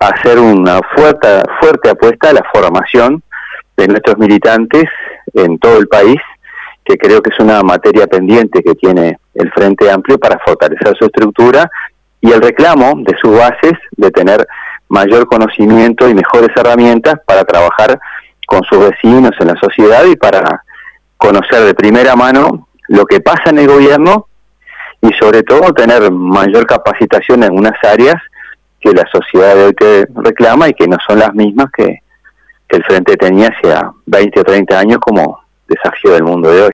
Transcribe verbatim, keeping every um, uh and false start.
hacer una fuerte, fuerte apuesta a la formación de nuestros militantes en todo el país, que creo que es una materia pendiente que tiene el Frente Amplio para fortalecer su estructura y el reclamo de sus bases de tener mayor conocimiento y mejores herramientas para trabajar con sus vecinos en la sociedad y para conocer de primera mano lo que pasa en el gobierno y sobre todo tener mayor capacitación en unas áreas que la sociedad de hoy te reclama y que no son las mismas que, que el Frente tenía hace veinte o treinta años como desafío del mundo de hoy.